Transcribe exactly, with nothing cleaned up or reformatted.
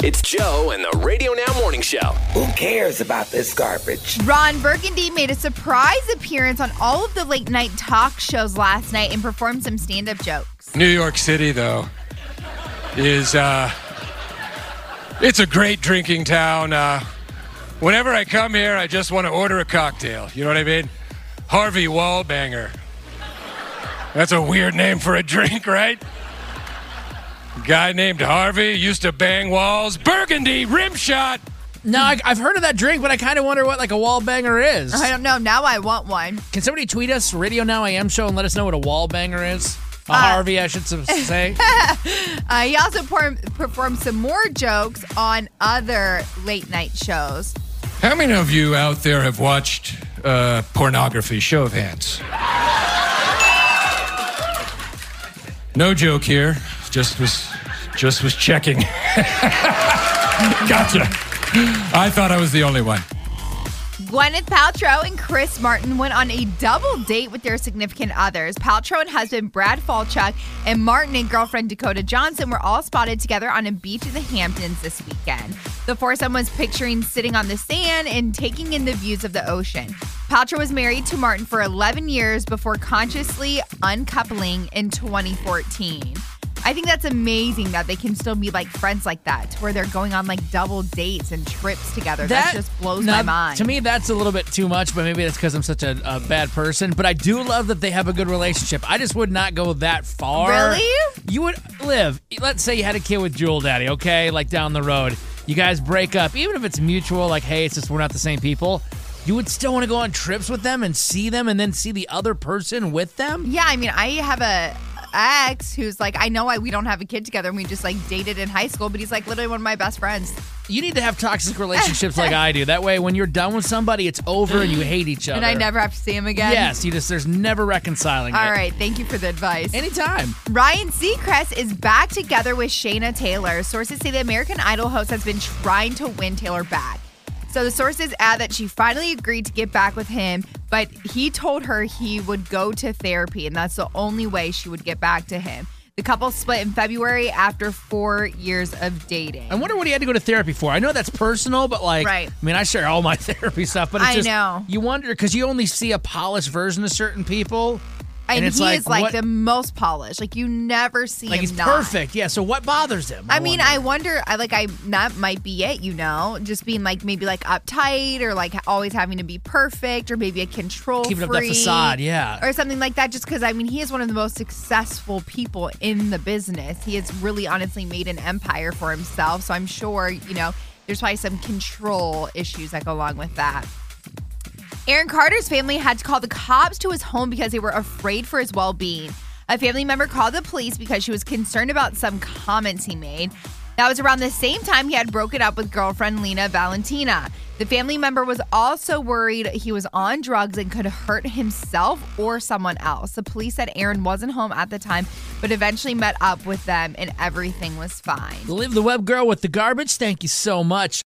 It's Joe and the Radio Now Morning Show. Who cares about this garbage? Ron Burgundy made a surprise appearance on all of the late night talk shows last night and performed some stand-up jokes. New York City, though, is, uh, it's a great drinking town. Uh, whenever I come here, I just want to order a cocktail. You know what I mean? Harvey Wallbanger. That's a weird name for a drink, right? Guy named Harvey used to bang walls. Burgundy, rim shot. No, I, I've heard of that drink, but I kind of wonder what like a wall banger is. I don't know. Now I want one. Can somebody tweet us, Radio Now A M Show, and let us know what a wall banger is? A uh, Harvey, I should say. uh, he also por- performed some more jokes on other late night shows. How many of you out there have watched uh, pornography? Show of hands. No joke here. Just was, just was checking. Gotcha. I thought I was the only one. Gwyneth Paltrow and Chris Martin went on a double date with their significant others. Paltrow and husband Brad Falchuk and Martin and girlfriend Dakota Johnson were all spotted together on a beach in the Hamptons this weekend. The foursome was picturing sitting on the sand and taking in the views of the ocean. Paltrow was married to Martin for eleven years before consciously uncoupling in twenty fourteen. I think that's amazing that they can still be like friends like that, to where they're going on like double dates and trips together. That, that just blows now, my mind. To me, that's a little bit too much, but maybe that's because I'm such a, a bad person. But I do love that they have a good relationship. I just would not go that far. Really? You would live. Let's say you had a kid with Jewel Daddy, okay? Like down the road. You guys break up. Even if it's mutual, like, hey, it's just we're not the same people. You would still want to go on trips with them and see them and then see the other person with them? Yeah, I mean, I have a ex who's like, I know I, we don't have a kid together and we just like dated in high school, but he's like literally one of my best friends. You need to have toxic relationships like I do. That way when you're done with somebody, it's over and you hate each other. And I never have to see him again? Yes, you just, there's never reconciling All it. right, thank you for the advice. Anytime. Ryan Seacrest is back together with Shayna Taylor. Sources say the American Idol host has been trying to win Taylor back. So the sources add that she finally agreed to get back with him, but he told her he would go to therapy, and that's the only way she would get back to him. The couple split in February after four years of dating. I wonder what he had to go to therapy for. I know that's personal, but like, right. I mean, I share all my therapy stuff, but it's I just, know. You wonder, because you only see a polished version of certain people. And, and it's he like, is like what, the most polished. Like you never see like him he's not. perfect. Yeah. So what bothers him? I, I mean, wonder. I wonder. I like. I that might be it. You know, just being like maybe like uptight or like always having to be perfect or maybe a control keeping freak, up that facade. Yeah. Or something like that. Just because I mean, he is one of the most successful people in the business. He has really honestly made an empire for himself. So I'm sure you know there's probably some control issues that go along with that. Aaron Carter's family had to call the cops to his home because they were afraid for his well-being. A family member called the police because she was concerned about some comments he made. That was around the same time he had broken up with girlfriend Lena Valentina. The family member was also worried he was on drugs and could hurt himself or someone else. The police said Aaron wasn't home at the time, but eventually met up with them and everything was fine. Live the web girl with the garbage. Thank you so much.